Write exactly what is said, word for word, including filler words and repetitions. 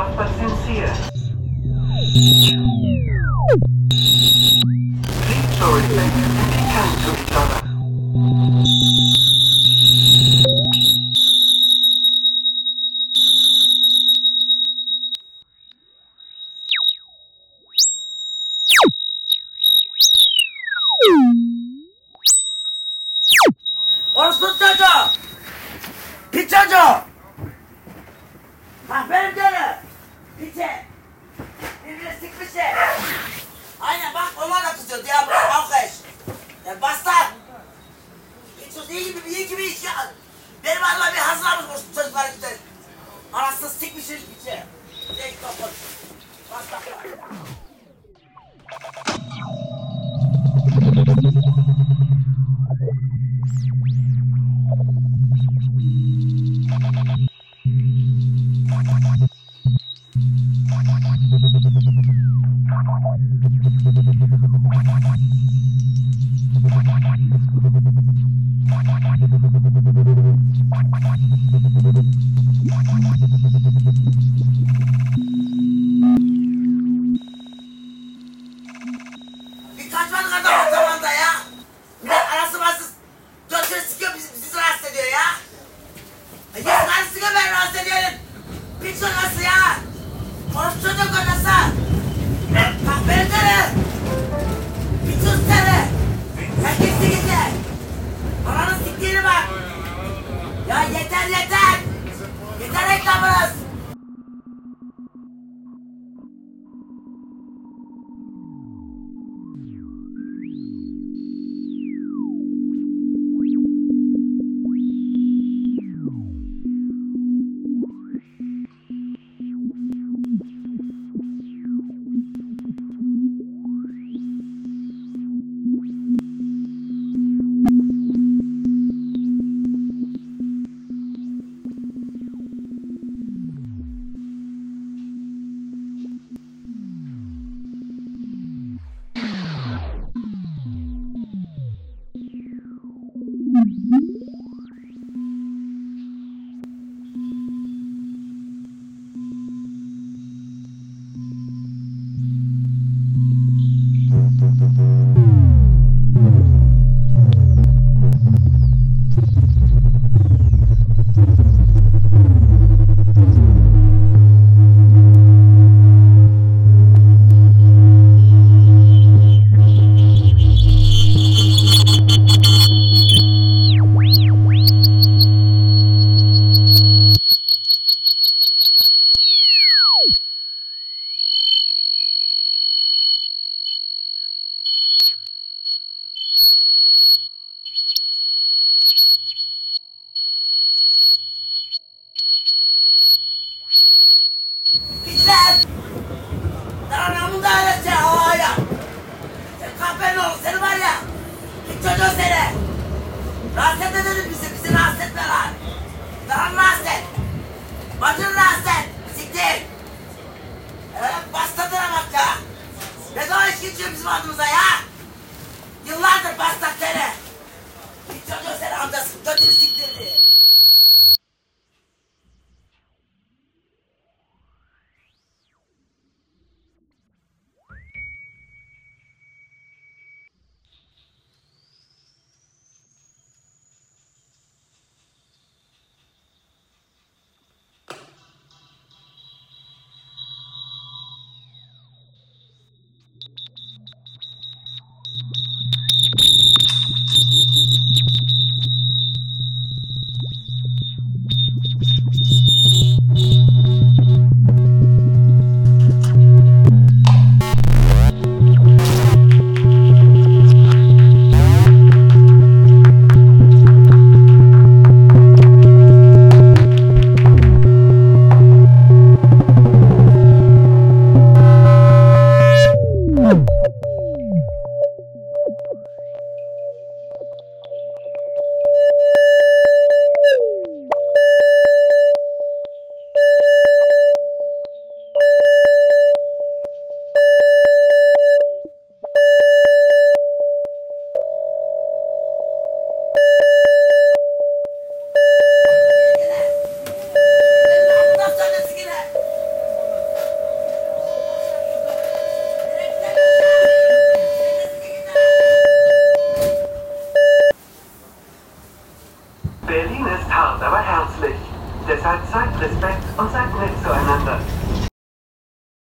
laugh but sincere. Please show respect and be kind to each other. Orospu çocuğu! Piç çocuğu! Bak benim canım! Piçe! Birbirine sıkmış ya! Aynen bak onlar da kızıyor diye bırak alkış! Ya bas lan! Piç çocuğu iyi gibi iyi gibi iş ya! Benim adıma bir hazırlamış bu çocuklar işte! Anasını sıkmışsın piçe! Tek topun! Bas bak bak! Bir kaçmadık adam o zaman da ya. Bir de arası basız götünü sıkıyor bizi, bizi rahatsız ediyor ya. Yüz karı sıkıyor beni rahatsız ediyorsun. Piç nasıl ya? Orası çocuk odası. Bak beni dene. Piç seni. Sen gitsin gitti. Ananı siktiğine bak. Ya yeter yeter. Yeter reklamınız. Piçler! Anamın da öylesi ya ya. Sen kahpenin oğlu seni var ya. Piç çocuğu seni. Rahatsız etme dedim bizi, bizi rahatsız etme lan. Lan rahatsız et. Bacını rahatsız et. Siktir. Evet bastadına bak ya. Ne zaman iş geçiyor bizim adımıza ya? Yıllardır bastak seni. Piç çocuğu seni amcası. Götünü siktirdi. Deshalb zeigt Respekt und seid nett zueinander.